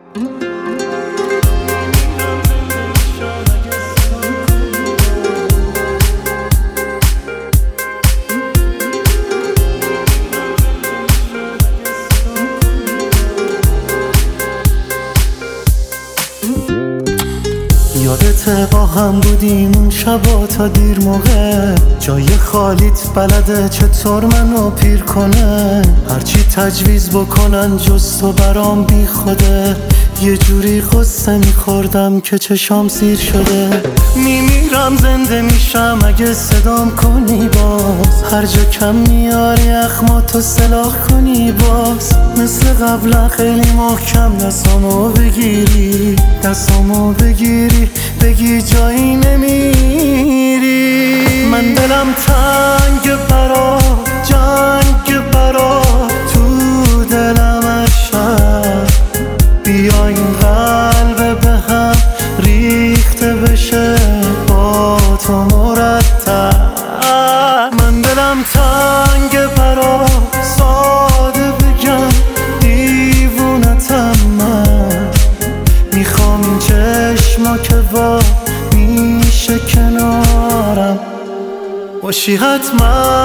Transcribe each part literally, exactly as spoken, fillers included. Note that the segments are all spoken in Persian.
یادته با هم بودیم اون شبا تا دیر موقع، جای خالیت بلده چطور منو پیر کنه. هرچی تجویز بکنن جز تو برام بی خوده، یه جوری قصه میخوردم که چشام سیر شده. میمیرم زنده میشم اگه صدام کنی باز، هر جا کم میاری اخماتو سلاح کنی باز. مثل قبلا خیلی محکم دستامو بگیری، دستامو بگیری بگی جایی نمیری. من دلم تنگ برات، جنگ برات تو دلم عشق. بیا این قلب به هم ریخته بشه با تو مرتب. من دلم تنگ برات، ساده بگم دیوونتم من. میخوام این چشما که وا میشه کنارم باشی حتما.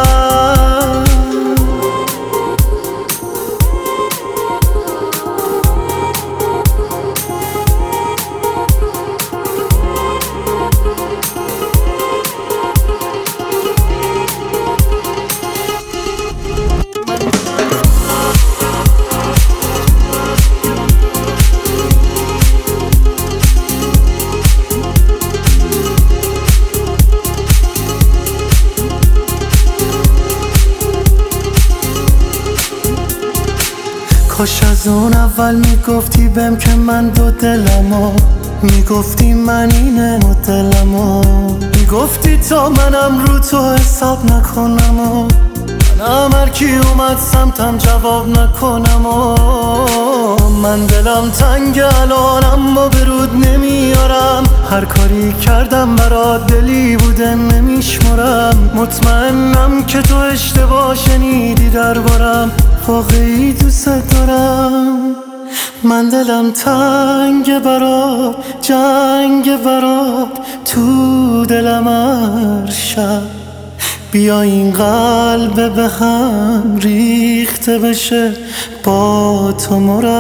کاش از اون اول میگفتی بهم که من دو دلمو، میگفتی من اینه مدلمو، میگفتی تا منم رو تو حساب نکنم و منم هرکی اومد سمتم جواب نکنم. و من دلم تنگ الانم و برود نمیارم، هر کاری کردم برات دلی بوده نمیشمرم. مطمئنم که تو اشتباه شنیدی دربارم، واقعی دوست دارم. من دلم تنگ برات، جنگ برات تو دلم هر شب. بیا این قلب به هم ریخته بشه با تو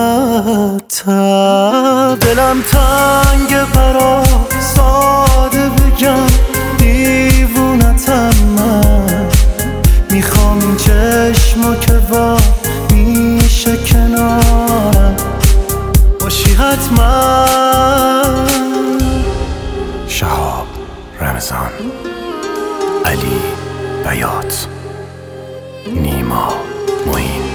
مرتب. دلم تنگ برات، ساده بگم دیوونتم من. میخوام این چشما که وا میشه کنارم باشی حتما. شهاب رمضان، علی بیات، نیما معین.